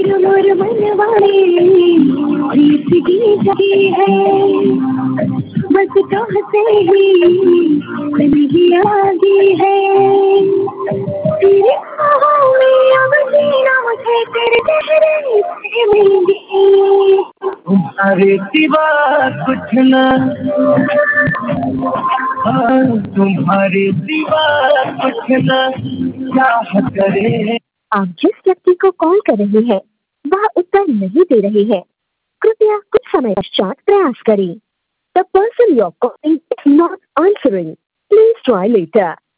और मनवाने प्रीत की जगी है, बस कहते ही नहीं आगी है। तेरे ख्वाबों में अब जीना मुझे तेरे चेहरे से मिलेंगे। तुम्हारे सिवा कुछ ना, तुम्हारे सिवा कुछ ना क्या करे। आप जिस व्यक्ति को कॉल कर रहे हैं वह उत्तर नहीं दे रहे हैं, कृपया कुछ समय पश्चात प्रयास करें। The person you're calling is not answering. Please try later.